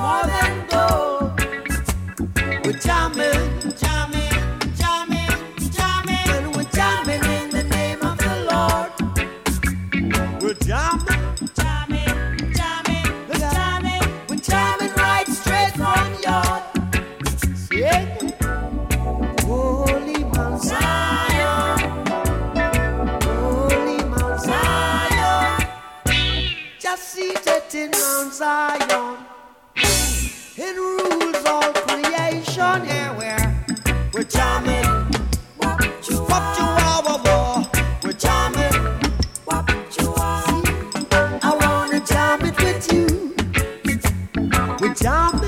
more than gold. We're jamming, jamming, jamming, jamming, and we're jamming in the name of the Lord. We're jamming, jamming, jamming, we're jamming, we're jamming right straight from your Holy Mount Zion, Holy Mount Zion, just seated in Mount Zion, it rules all creation. Yeah, we're jamming, wop chihuahua, we're jamming, wop chihuahua. I wanna jam it with you. We're jamming.